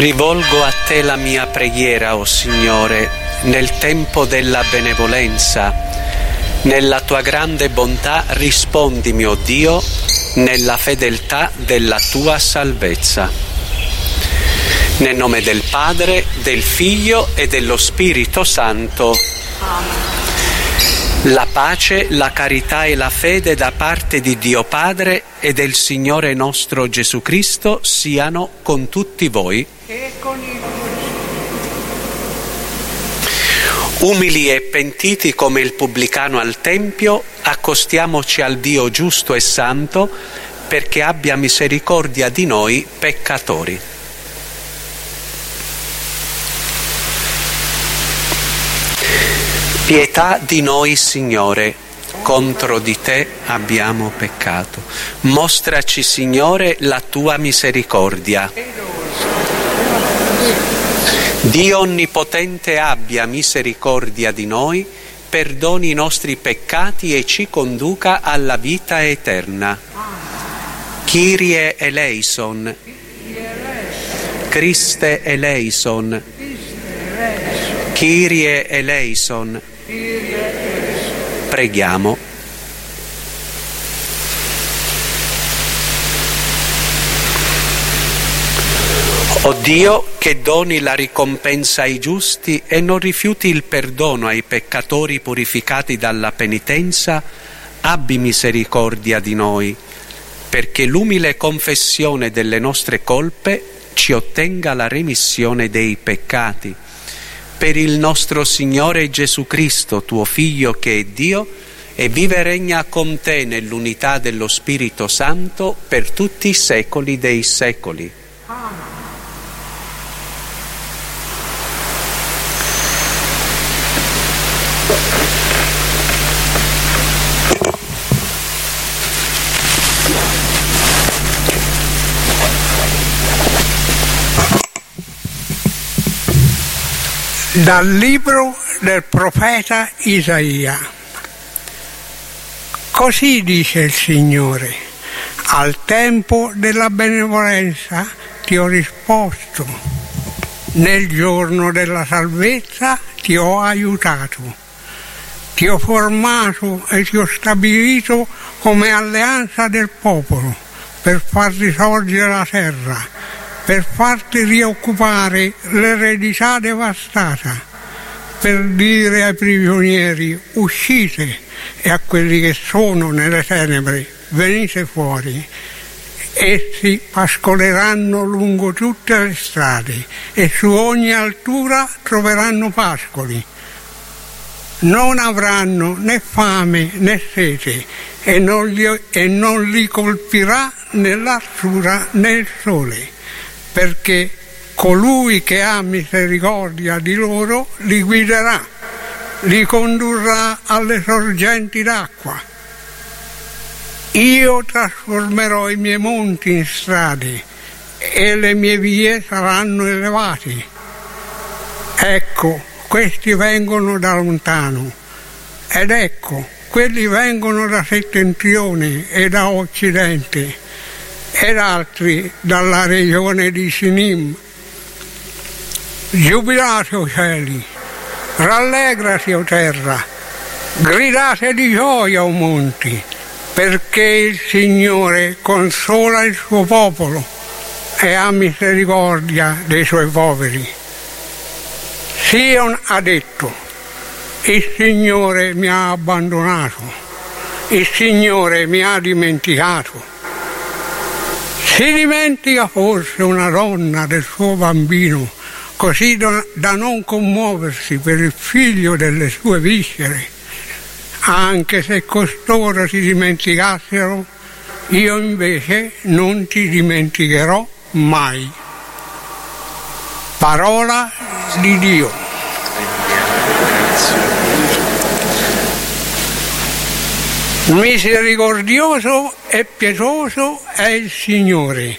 Rivolgo a te la mia preghiera, o Signore, nel tempo della benevolenza. Nella tua grande bontà rispondimi, o Dio, nella fedeltà della tua salvezza. Nel nome del Padre, del Figlio e dello Spirito Santo. La pace, la carità e la fede da parte di Dio Padre e del Signore nostro Gesù Cristo siano con tutti voi. E con il Umili e pentiti come il pubblicano al Tempio, accostiamoci al Dio giusto e santo, perché abbia misericordia di noi peccatori. Pietà di noi, Signore, contro di te abbiamo peccato. Mostraci, Signore, la tua misericordia. Dio Onnipotente abbia misericordia di noi, perdoni i nostri peccati e ci conduca alla vita eterna. Kyrie eleison. Christe eleison. Kyrie eleison. Preghiamo. O Dio, che doni la ricompensa ai giusti e non rifiuti il perdono ai peccatori purificati dalla penitenza, abbi misericordia di noi, perché l'umile confessione delle nostre colpe ci ottenga la remissione dei peccati. Per il nostro Signore Gesù Cristo, tuo Figlio, che è Dio, e vive e regna con te nell'unità dello Spirito Santo per tutti i secoli dei secoli. Amen. Dal libro del profeta Isaia. Così dice il Signore: al tempo della benevolenza ti ho risposto, nel giorno della salvezza ti ho aiutato, ti ho formato e ti ho stabilito come alleanza del popolo per far risorgere la terra, per farti rioccupare l'eredità devastata, per dire ai prigionieri uscite e a quelli che sono nelle tenebre venite fuori. Essi pascoleranno lungo tutte le strade e su ogni altura troveranno pascoli. Non avranno né fame né sete e non li colpirà né l'arsura né il sole, perché colui che ha misericordia di loro li guiderà, li condurrà alle sorgenti d'acqua. Io trasformerò i miei monti in strade e le mie vie saranno elevate. Ecco, questi vengono da lontano, ed ecco, quelli vengono da settentrione e da occidente, ed altri dalla regione di Sinim. Giubilate, o cieli, rallegrati, o terra, gridate di gioia, o monti, perché il Signore consola il suo popolo e ha misericordia dei suoi poveri. Sion ha detto: il Signore mi ha abbandonato, il Signore mi ha dimenticato. Si dimentica forse una donna del suo bambino, così da non commuoversi per il figlio delle sue viscere? Anche se costoro si dimenticassero, io invece non ti dimenticherò mai. Parola di Dio. Misericordioso e pietoso è il Signore.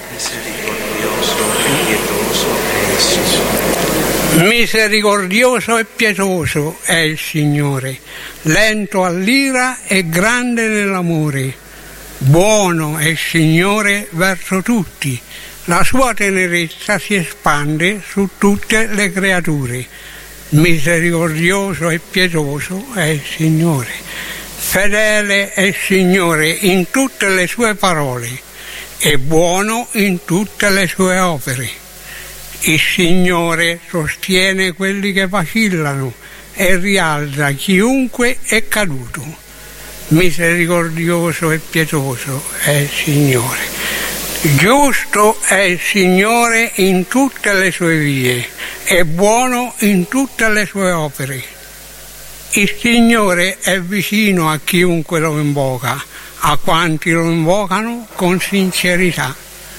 Misericordioso e pietoso è il Signore, lento all'ira e grande nell'amore. Buono è il Signore verso tutti, La sua tenerezza si espande su tutte le creature. Misericordioso e pietoso è il Signore. Fedele è il Signore in tutte le sue parole e buono in tutte le sue opere. Il Signore sostiene quelli che vacillano e rialza chiunque è caduto. Misericordioso e pietoso è il Signore. Giusto è il Signore in tutte le sue vie e buono in tutte le sue opere. Il Signore è vicino a chiunque lo invoca, a quanti lo invocano con sincerità.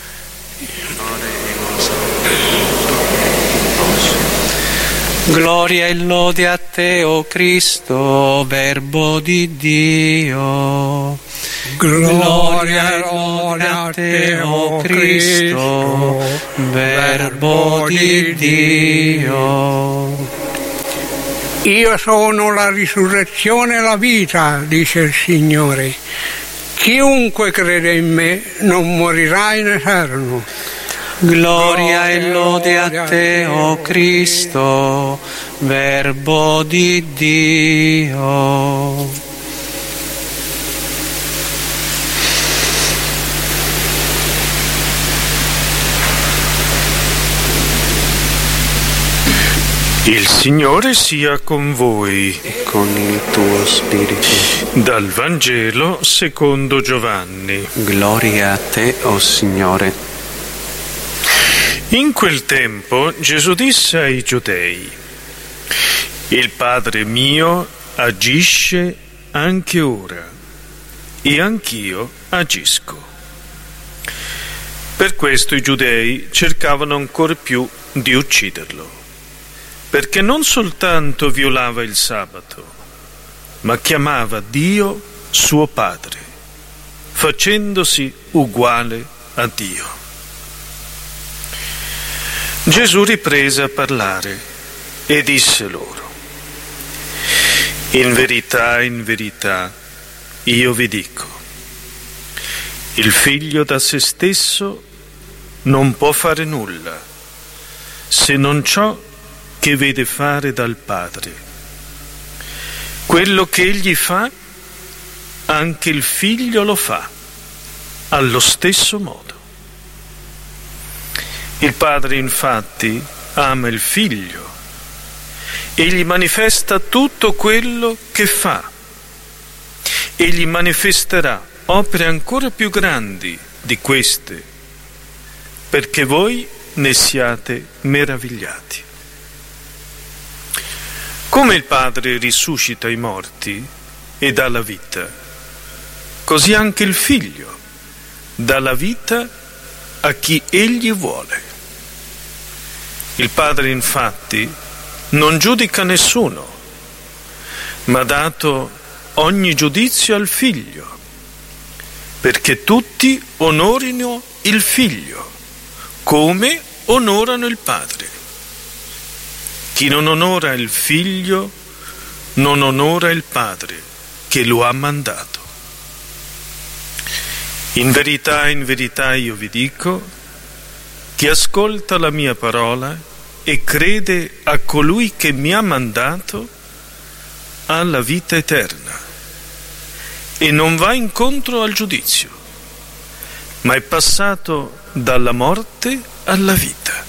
Gloria e lode a te, o Cristo, Verbo di Dio. Gloria e lode a te, o Cristo, Verbo di Dio. Io sono la risurrezione e la vita, dice il Signore. Chiunque crede in me non morirà in eterno. Gloria e lode a te, o Cristo, Verbo di Dio. Il Signore sia con voi. E con il tuo spirito. Dal Vangelo secondo Giovanni. Gloria a te, o Signore. In quel tempo Gesù disse ai Giudei: il Padre mio agisce anche ora, e anch'io agisco. Per questo i Giudei cercavano ancor più di ucciderlo, perché non soltanto violava il sabato, ma chiamava Dio suo Padre, facendosi uguale a Dio. Gesù riprese a parlare e disse loro: in verità, io vi dico, il figlio da se stesso non può fare nulla se non ciò che vede fare dal Padre. Quello che egli fa, anche il figlio lo fa, allo stesso modo. Il Padre infatti ama il Figlio e gli manifesta tutto quello che fa e gli manifesterà opere ancora più grandi di queste, perché voi ne siate meravigliati. Come il Padre risuscita i morti e dà la vita, così anche il Figlio dà la vita a chi egli vuole. Il Padre infatti non giudica nessuno, ma ha dato ogni giudizio al Figlio, perché tutti onorino il Figlio come onorano il Padre. Chi non onora il Figlio non onora il Padre che lo ha mandato. In verità io vi dico, chi ascolta la mia parola e crede a colui che mi ha mandato ha la vita eterna e non va incontro al giudizio, ma è passato dalla morte alla vita.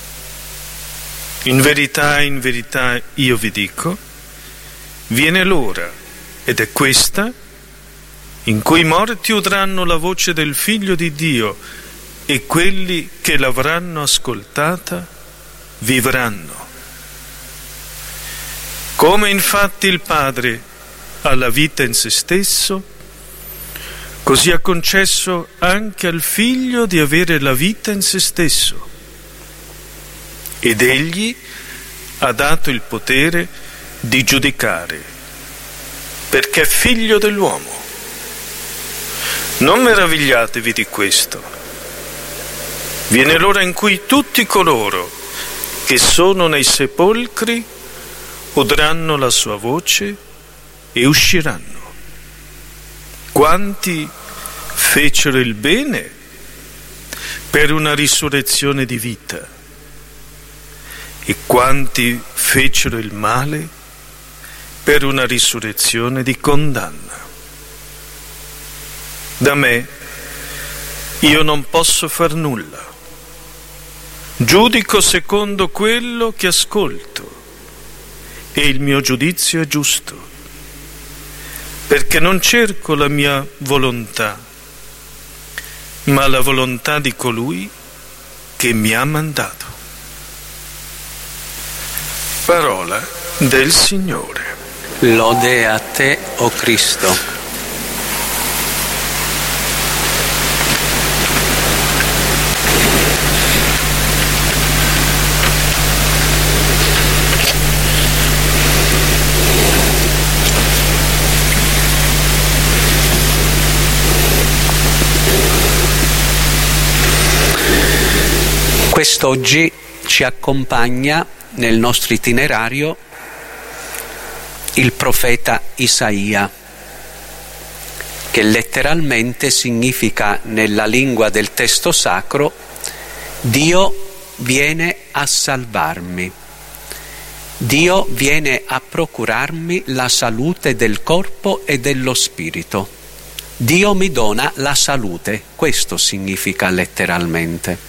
In verità io vi dico, viene l'ora, ed è questa, in cui i morti udranno la voce del Figlio di Dio, e quelli che l'avranno ascoltata vivranno. Come infatti il Padre ha la vita in se stesso, così ha concesso anche al Figlio di avere la vita in se stesso. Ed egli ha dato il potere di giudicare, perché è figlio dell'uomo. Non meravigliatevi di questo. Viene l'ora in cui tutti coloro che sono nei sepolcri udranno la sua voce e usciranno. Quanti fecero il bene per una risurrezione di vita, e quanti fecero il male per una risurrezione di condanna. Da me io non posso far nulla. Giudico secondo quello che ascolto, e il mio giudizio è giusto, perché non cerco la mia volontà, ma la volontà di colui che mi ha mandato. Parola del Signore. Lode a te, o Cristo. Quest'oggi ci accompagna nel nostro itinerario il profeta Isaia, che letteralmente significa nella lingua del testo sacro Dio viene a salvarmi, Dio viene a procurarmi la salute del corpo e dello spirito, Dio mi dona la salute, questo significa letteralmente.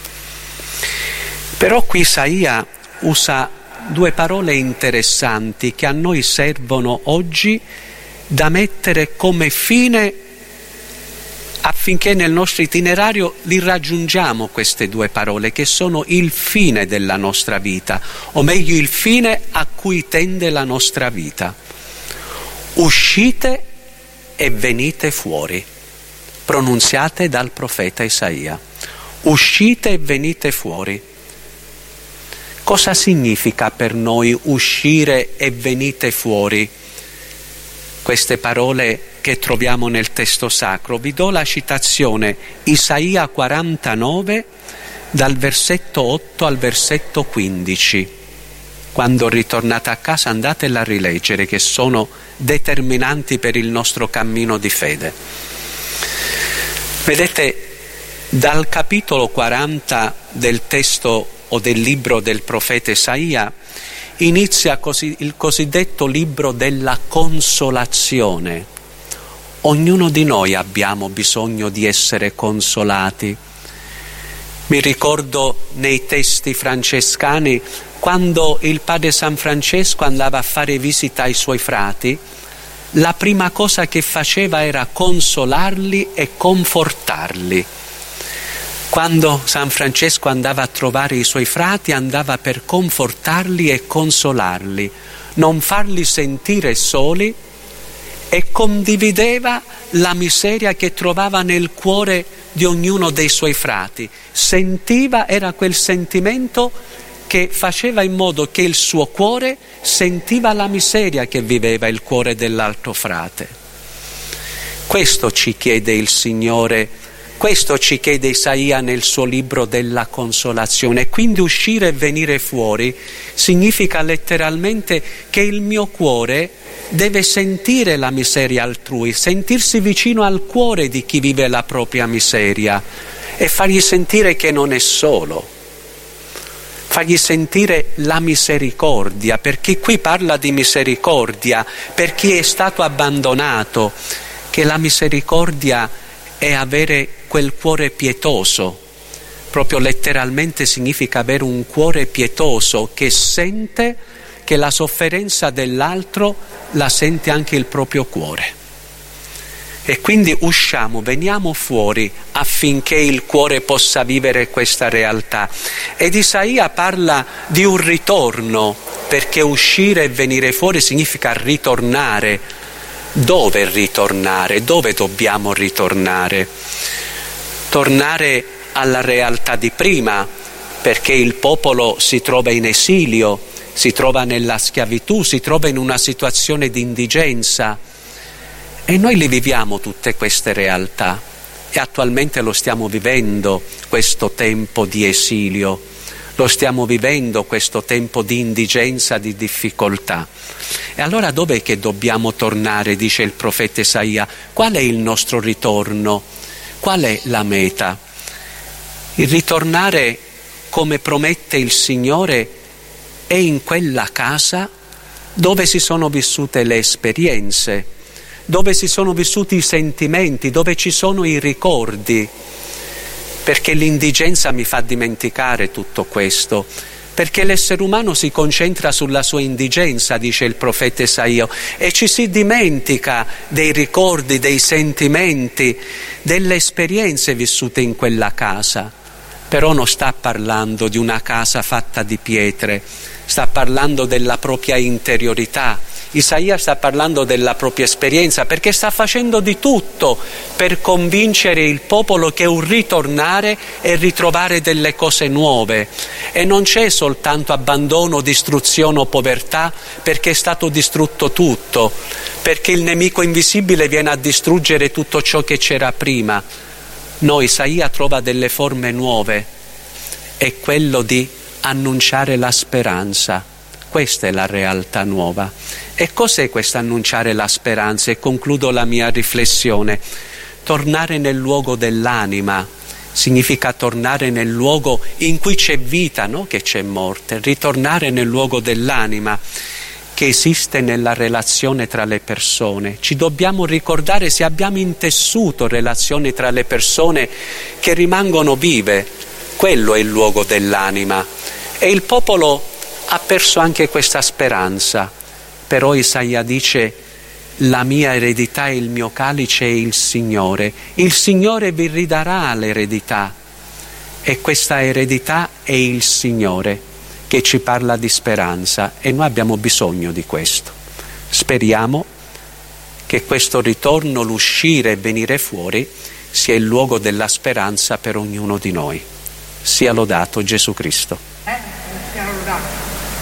Però qui Isaia usa due parole interessanti che a noi servono oggi da mettere come fine affinché nel nostro itinerario li raggiungiamo, queste due parole che sono il fine della nostra vita, o meglio il fine a cui tende la nostra vita. Uscite e venite fuori, pronunziate dal profeta Isaia. Uscite e venite fuori. Cosa significa per noi uscire e venite fuori? Queste parole che troviamo nel testo sacro. Vi do la citazione, Isaia 49, dal versetto 8 al versetto 15. Quando ritornate a casa andatela a rileggere, che sono determinanti per il nostro cammino di fede. Vedete, dal capitolo 40 del testo o del libro del profeta Isaia inizia il cosiddetto libro della consolazione. Ognuno di noi abbiamo bisogno di essere consolati. Mi ricordo nei testi francescani quando il padre San Francesco andava a fare visita ai suoi frati, la prima cosa che faceva era consolarli e confortarli. Quando San Francesco andava a trovare i suoi frati, andava per confortarli e consolarli, non farli sentire soli, e condivideva la miseria che trovava nel cuore di ognuno dei suoi frati. Sentiva, era quel sentimento che faceva in modo che il suo cuore sentiva la miseria che viveva il cuore dell'altro frate. Questo ci chiede il Signore. Questo ci chiede Isaia nel suo libro della consolazione. Quindi uscire e venire fuori significa letteralmente che il mio cuore deve sentire la miseria altrui, sentirsi vicino al cuore di chi vive la propria miseria e fargli sentire che non è solo, fargli sentire la misericordia, perché qui parla di misericordia per chi è stato abbandonato, che la misericordia è avere quel cuore pietoso, proprio letteralmente significa avere un cuore pietoso che sente che la sofferenza dell'altro la sente anche il proprio cuore. E quindi usciamo, veniamo fuori affinché il cuore possa vivere questa realtà. Ed Isaia parla di un ritorno, perché uscire e venire fuori significa ritornare. Dove ritornare? Dove dobbiamo ritornare? Tornare alla realtà di prima, perché il popolo si trova in esilio, si trova nella schiavitù, si trova in una situazione di indigenza. E noi le viviamo tutte queste realtà e attualmente lo stiamo vivendo, questo tempo di esilio, lo stiamo vivendo questo tempo di indigenza, di difficoltà. E allora dov'è che dobbiamo tornare, dice il profeta Isaia? Qual è il nostro ritorno? Qual è la meta? Il ritornare, come promette il Signore, è in quella casa dove si sono vissute le esperienze, dove si sono vissuti i sentimenti, dove ci sono i ricordi, perché l'indigenza mi fa dimenticare tutto questo, perché l'essere umano si concentra sulla sua indigenza, dice il profeta Isaia, e ci si dimentica dei ricordi, dei sentimenti, delle esperienze vissute in quella casa. Però non sta parlando di una casa fatta di pietre, sta parlando della propria interiorità. Isaia sta parlando della propria esperienza, perché sta facendo di tutto per convincere il popolo che è un ritornare e ritrovare delle cose nuove. E non c'è soltanto abbandono, distruzione o povertà, perché è stato distrutto tutto, perché il nemico invisibile viene a distruggere tutto ciò che c'era prima. No, Isaia trova delle forme nuove, è quello di annunciare la speranza. Questa è la realtà nuova. E cos'è questo annunciare la speranza? E concludo la mia riflessione. Tornare nel luogo dell'anima significa tornare nel luogo in cui c'è vita, non che c'è morte. Ritornare nel luogo dell'anima che esiste nella relazione tra le persone. Ci dobbiamo ricordare se abbiamo intessuto relazioni tra le persone che rimangono vive. Quello è il luogo dell'anima. E il popolo ha perso anche questa speranza. Però Isaia dice: la mia eredità e il mio calice è il Signore. Il Signore vi ridarà l'eredità. E questa eredità è il Signore che ci parla di speranza, e noi abbiamo bisogno di questo. Speriamo che questo ritorno, l'uscire e venire fuori, sia il luogo della speranza per ognuno di noi. Sia lodato Gesù Cristo. Sia lodato.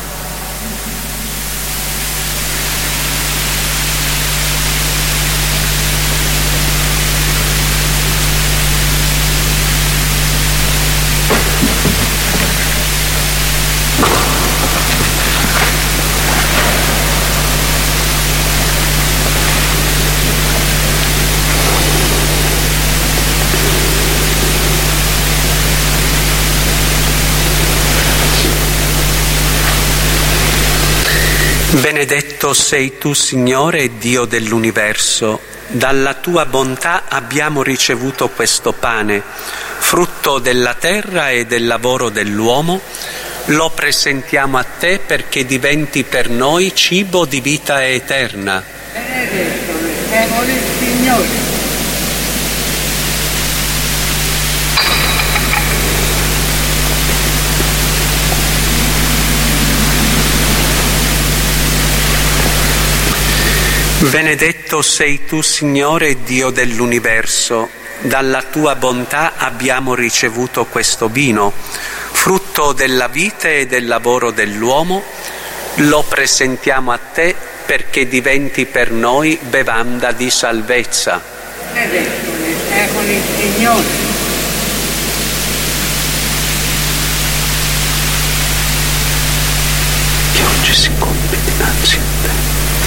Benedetto sei tu, Signore, Dio dell'universo. Dalla tua bontà abbiamo ricevuto questo pane, frutto della terra e del lavoro dell'uomo. Lo presentiamo a te perché diventi per noi cibo di vita eterna. Benedetto siamo il Signore. Benedetto sei tu, Signore, Dio dell'universo. Dalla tua bontà abbiamo ricevuto questo vino, frutto della vite e del lavoro dell'uomo. Lo presentiamo a te perché diventi per noi bevanda di salvezza. Benedetto siamo il Signore. Che oggi si compie dinanzi a te.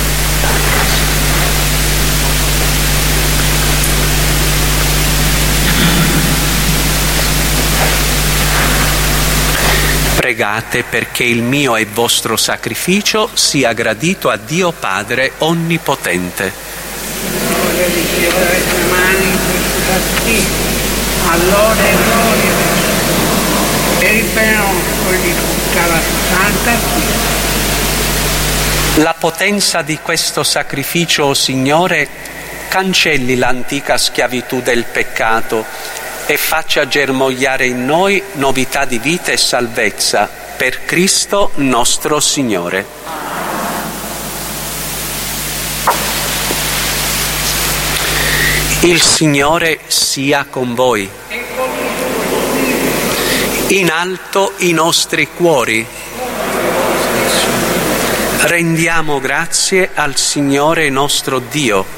Pregate perché il mio e vostro sacrificio sia gradito a Dio Padre Onnipotente. Voglio ricevere le mani questi bastini, allora e gloria per il bene nostro e di tutta la Santa Chiesa. La potenza di questo sacrificio, o Signore, cancelli l'antica schiavitù del peccato e faccia germogliare in noi novità di vita e salvezza, per Cristo nostro Signore. Il Signore sia con voi. In alto i nostri cuori. Rendiamo grazie al Signore nostro Dio.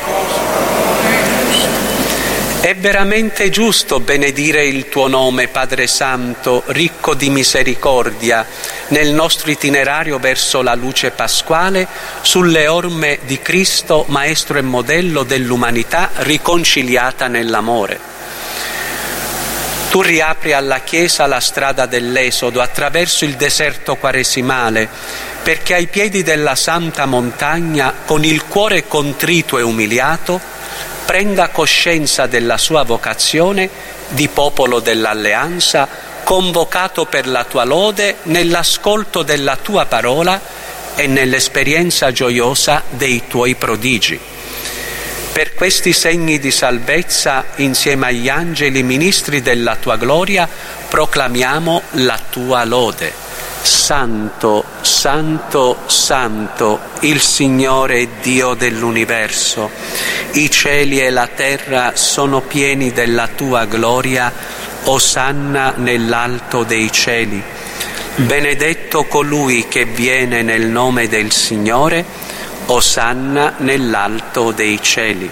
È veramente giusto benedire il tuo nome, Padre Santo, ricco di misericordia, nel nostro itinerario verso la luce pasquale, sulle orme di Cristo, Maestro e modello dell'umanità riconciliata nell'amore. Tu riapri alla Chiesa la strada dell'Esodo attraverso il deserto quaresimale, perché ai piedi della santa montagna, con il cuore contrito e umiliato, prenda coscienza della sua vocazione di popolo dell'alleanza, convocato per la tua lode nell'ascolto della tua parola e nell'esperienza gioiosa dei tuoi prodigi. Per questi segni di salvezza, insieme agli angeli ministri della tua gloria, proclamiamo la tua lode. Santo, santo, santo, il Signore è Dio dell'universo. I cieli e la terra sono pieni della tua gloria. Osanna nell'alto dei cieli. Benedetto colui che viene nel nome del Signore. Osanna nell'alto dei cieli.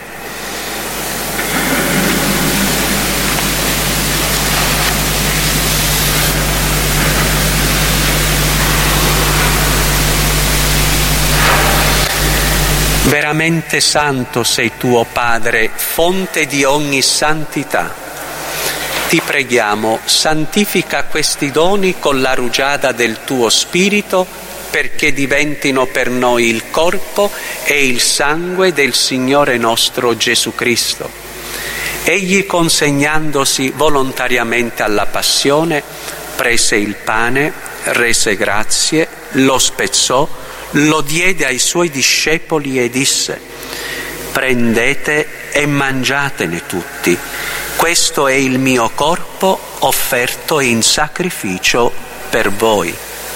Veramente santo sei tu, o Padre, fonte di ogni santità. Ti preghiamo, santifica questi doni con la rugiada del tuo Spirito, perché diventino per noi il corpo e il sangue del Signore nostro Gesù Cristo. Egli, consegnandosi volontariamente alla passione, prese il pane, rese grazie, lo spezzò, lo diede ai suoi discepoli e disse: prendete e mangiatene tutti, questo è il mio corpo offerto in sacrificio per voi.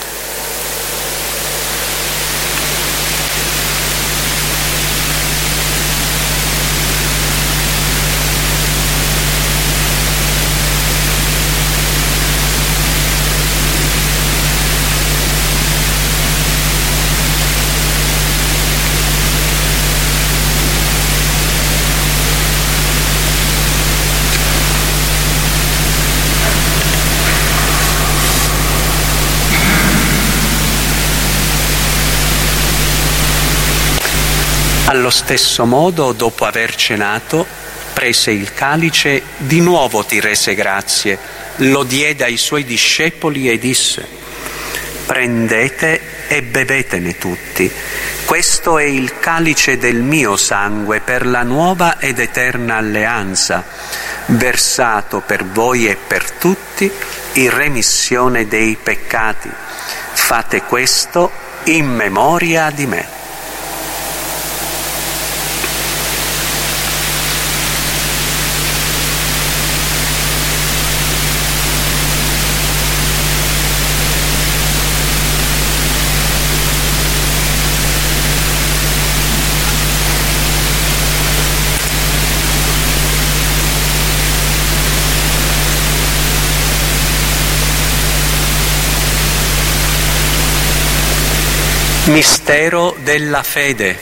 Allo stesso modo, dopo aver cenato, prese il calice, di nuovo ti rese grazie, lo diede ai suoi discepoli e disse: prendete e bevetene tutti, questo è il calice del mio sangue per la nuova ed eterna alleanza, versato per voi e per tutti in remissione dei peccati. Fate questo in memoria di me. Mistero della fede.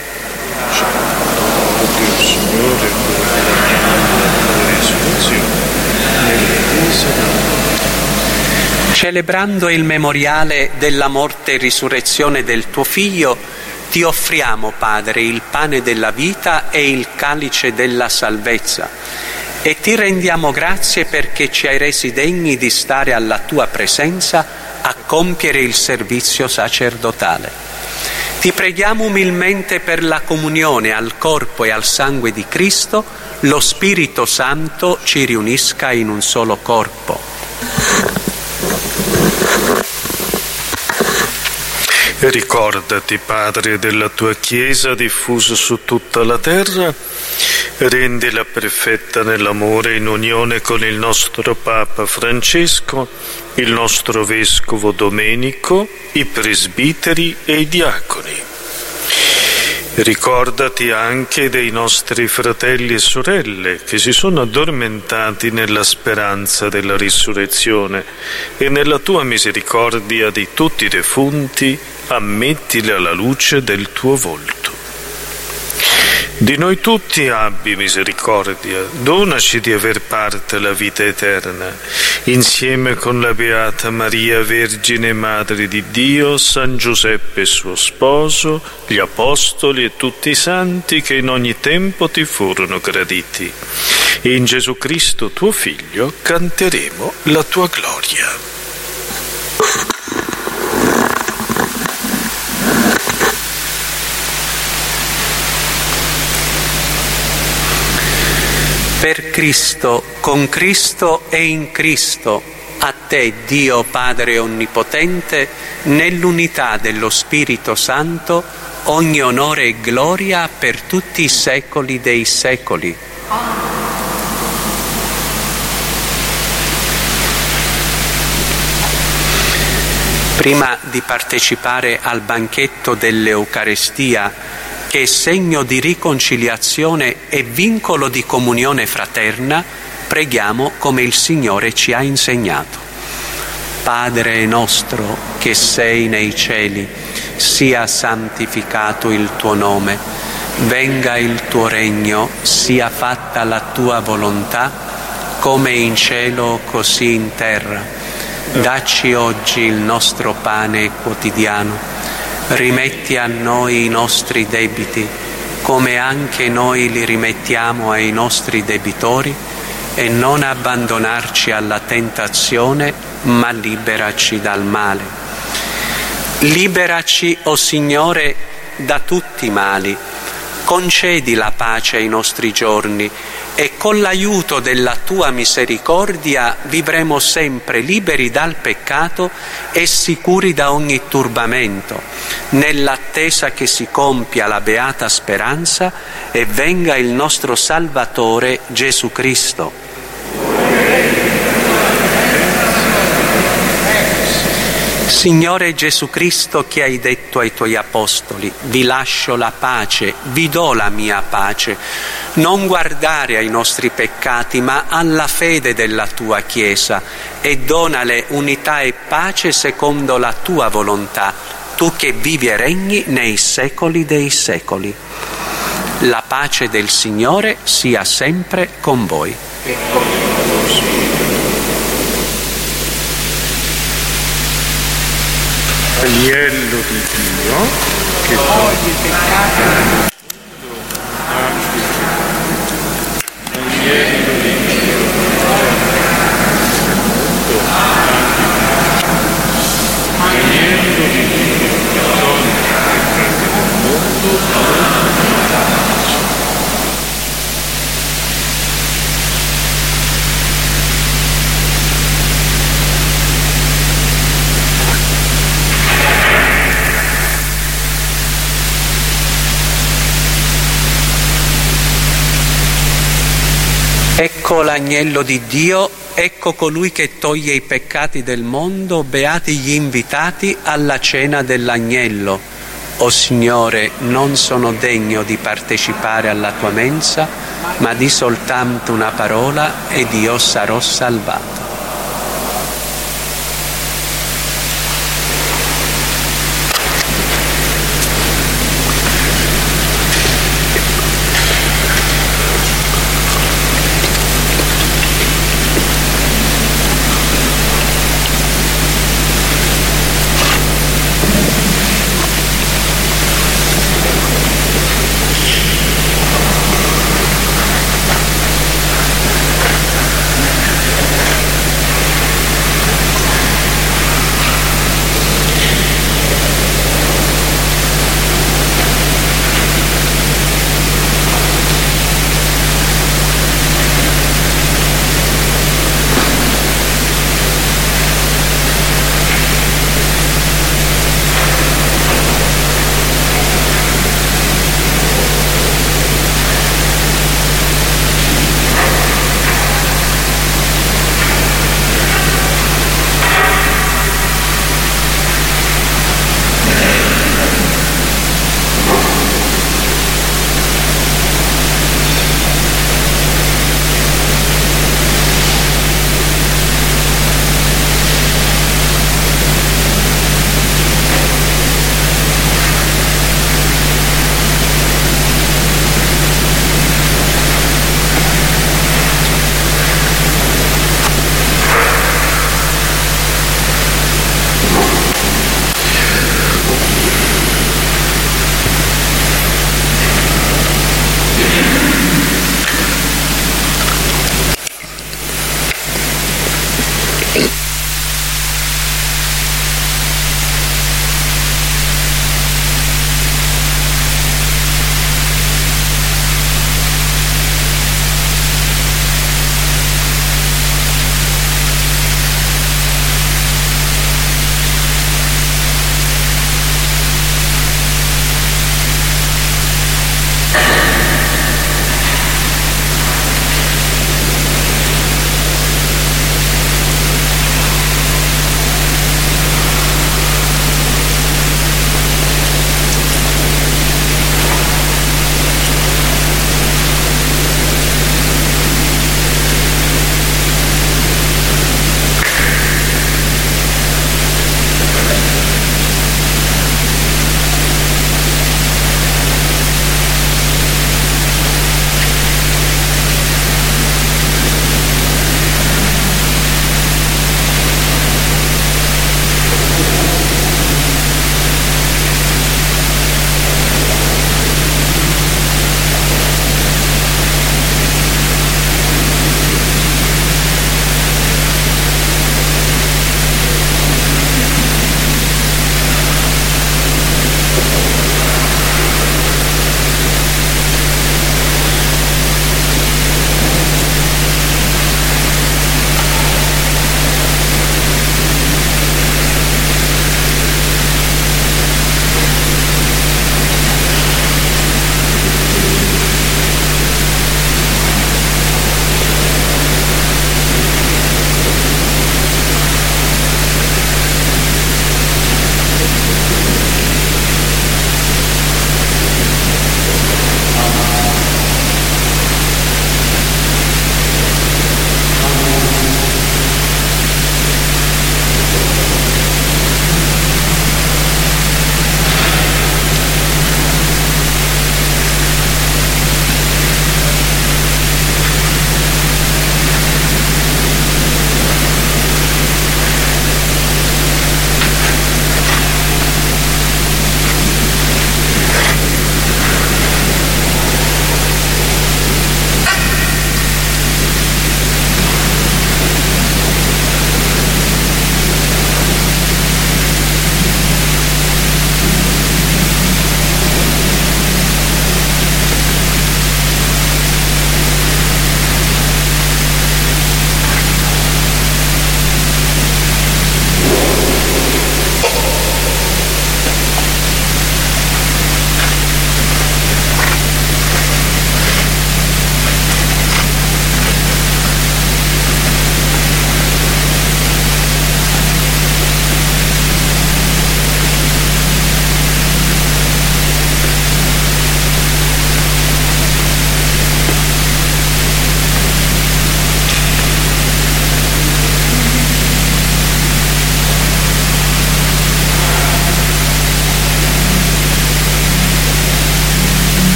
Celebrando il memoriale della morte e risurrezione del tuo Figlio, ti offriamo, Padre, il pane della vita e il calice della salvezza, e ti rendiamo grazie perché ci hai resi degni di stare alla tua presenza a compiere il servizio sacerdotale. Ti preghiamo umilmente per la comunione al corpo e al sangue di Cristo, lo Spirito Santo ci riunisca in un solo corpo. Ricordati, Padre, della tua Chiesa diffusa su tutta la terra, rendila perfetta nell'amore in unione con il nostro Papa Francesco, il nostro Vescovo Domenico, i presbiteri e i diaconi. Ricordati anche dei nostri fratelli e sorelle che si sono addormentati nella speranza della risurrezione, e nella tua misericordia di tutti i defunti ammettili alla luce del tuo volto. Di noi tutti abbi misericordia, donaci di aver parte alla vita eterna, insieme con la Beata Maria, Vergine Madre di Dio, San Giuseppe suo sposo, gli Apostoli e tutti i santi che in ogni tempo ti furono graditi. e in Gesù Cristo tuo Figlio canteremo la tua gloria. Per Cristo, con Cristo e in Cristo, a te, Dio Padre Onnipotente, nell'unità dello Spirito Santo, ogni onore e gloria per tutti i secoli dei secoli. Prima di partecipare al banchetto dell'Eucarestia, che è segno di riconciliazione e vincolo di comunione fraterna, preghiamo come il Signore ci ha insegnato. Padre nostro che sei nei cieli, sia santificato il tuo nome, venga il tuo regno, sia fatta la tua volontà, come in cielo così in terra. Dacci oggi il nostro pane quotidiano. Rimetti a noi i nostri debiti, come anche noi li rimettiamo ai nostri debitori, e non abbandonarci alla tentazione, ma liberaci dal male. Liberaci, o Signore, da tutti i mali. Concedi la pace ai nostri giorni e con l'aiuto della tua misericordia vivremo sempre liberi dal peccato e sicuri da ogni turbamento, nell'attesa che si compia la beata speranza e venga il nostro Salvatore Gesù Cristo. Signore Gesù Cristo, che hai detto ai tuoi apostoli: vi lascio la pace, vi do la mia pace, non guardare ai nostri peccati ma alla fede della tua Chiesa, e donale unità e pace secondo la tua volontà, tu che vivi e regni nei secoli dei secoli. La pace del Signore sia sempre con voi. Agnello di Dio, che toglie i peccati del mondo, agnello di Dio, agnello di Dio, toglie i peccati del mondo. Ecco l'agnello di Dio, ecco colui che toglie i peccati del mondo, beati gli invitati alla cena dell'agnello. O Signore, non sono degno di partecipare alla tua mensa, ma di soltanto una parola ed io sarò salvato.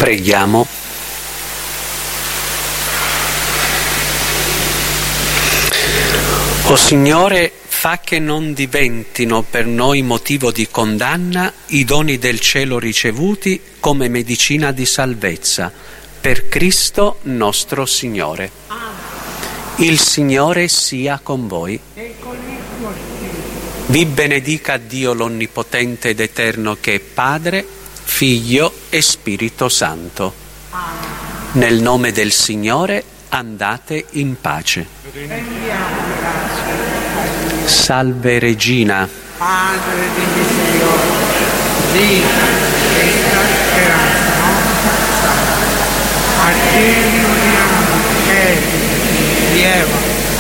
Preghiamo. O Signore, fa che non diventino per noi motivo di condanna i doni del cielo ricevuti come medicina di salvezza, per Cristo nostro Signore. Il Signore sia con voi. Vi benedica Dio l'Onnipotente ed Eterno, che è Padre, Figlio e Spirito Santo. Nel nome del Signore andate in pace. Salve Regina. Padre di Dio,